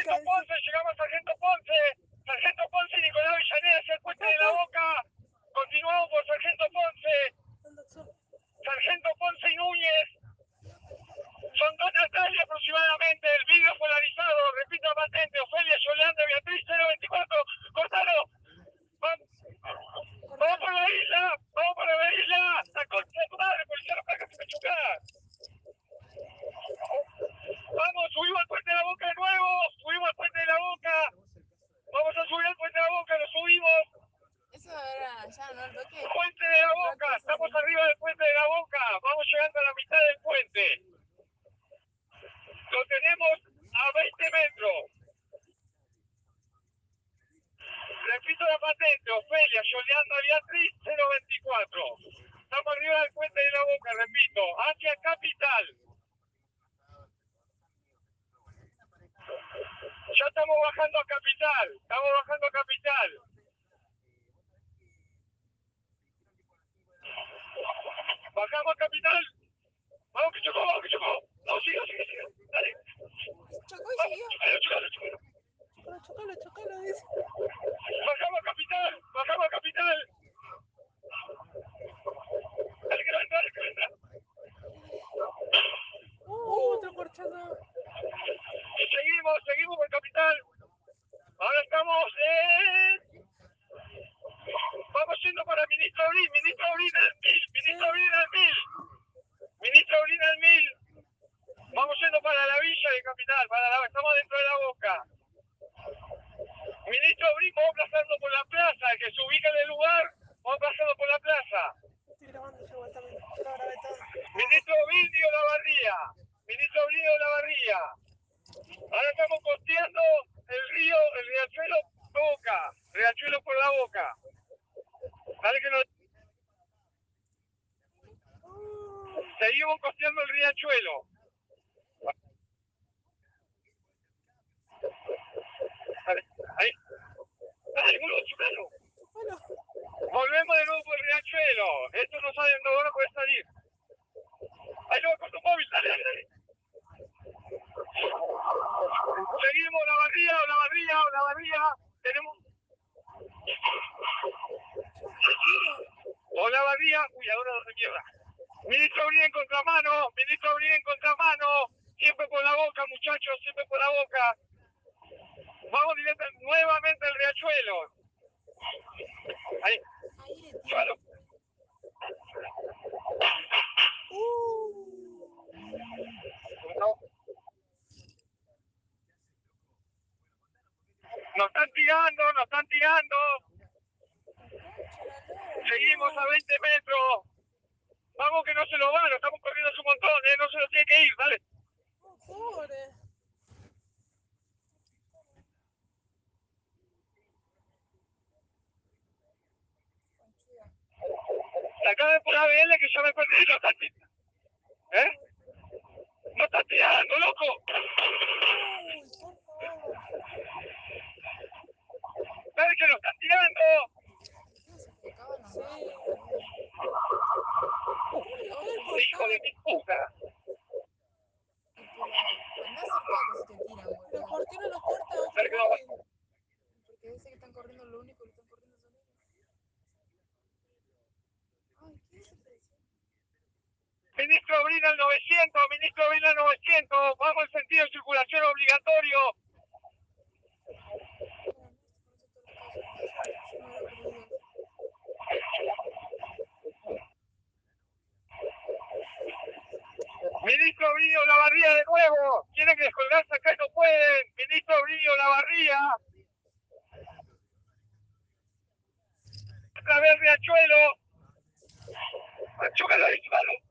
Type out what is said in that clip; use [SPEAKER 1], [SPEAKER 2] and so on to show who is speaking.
[SPEAKER 1] Sargento Ponce, llegamos a Sargento Ponce. Sargento Ponce y Nicolás Villaneda hacia el puente de la Boca. Continuamos por Sargento Ponce. Sargento Ponce y Núñez. Son 2 Natalia aproximadamente. El vidrio polarizado. Repito la patente. Ofelia, Yolanda, Beatriz, 024. Cortalo. Vamos por la isla. Vamos por la isla. La concha de tu madre, policía, no para que se me chocar. Vamos, subimos al puente de la Boca de nuevo. Subimos al puente de la Boca. Vamos a subir al puente de la Boca, lo subimos.
[SPEAKER 2] Eso era ya, ¿no? El toque.
[SPEAKER 1] Puente de la Boca, estamos arriba del puente de la Boca. Vamos llegando a la mitad del puente. Lo tenemos a 20 metros. Repito la patente, Ofelia, Yolanda, Beatriz, 024. Estamos arriba del puente de la Boca, repito, hacia Capital. Ya estamos bajando a Capital, Bajamos a Capital. Vamos que chocó. No, siga. Dale.
[SPEAKER 2] Chocó y siguió.
[SPEAKER 3] Chocalo, dice.
[SPEAKER 1] Bajamos a Capital. Dale que no entra.
[SPEAKER 3] Otro corchado.
[SPEAKER 1] Seguimos por Capital. Ahora estamos vamos yendo para Ministro Abril al 1000. Vamos yendo para la villa de Capital, estamos dentro de la Boca. Ministro Abril, vamos pasando por la plaza, el que se ubica en el lugar, vamos pasando por la plaza.
[SPEAKER 3] Estoy grabando yo igual también. Yo lo grabé todo.
[SPEAKER 1] Ministro Ovidio Olavarría. Ahora estamos costeando el riachuelo Boca, riachuelo por la Boca. Dale que no. Seguimos costeando el riachuelo. Ahí. Dale, boludo, chocalo. Volvemos de nuevo por el riachuelo. Esto no sabe, no puede salir. Ahí lo va con tu móvil, dale. Seguimos Olavarría. Tenemos. Olavarría. Uy, ahora de mierda. Ministro Abril en contramano. Siempre por la Boca, muchachos, siempre por la Boca. Vamos directamente nuevamente al riachuelo. Ahí. Claro. No. Nos están tirando. Seguimos a 20 metros. Vamos que no se lo van, estamos corriendo un montón, no se lo tiene que ir, dale.
[SPEAKER 3] Pobre.
[SPEAKER 1] Sacame por ABL que ya me perdí, no están tirando. No están tirando, loco. Dale que lo están tirando. Hijo de mi puta.
[SPEAKER 3] Pero ¿por qué no lo corta otro
[SPEAKER 1] Dale que
[SPEAKER 3] móvil?
[SPEAKER 2] Porque dice que están corriendo, lo único que están corriendo son ellos. Ay, ¿qué es eso?
[SPEAKER 1] Ministro Abril al 900. Vamos en sentido de circulación obligatorio. Ministro Abril Olavarría de nuevo. Quieren descolgarse acá y no pueden. Ministro Abril Olavarría. Otra vez Riachuelo. Chócalo ahí, malo.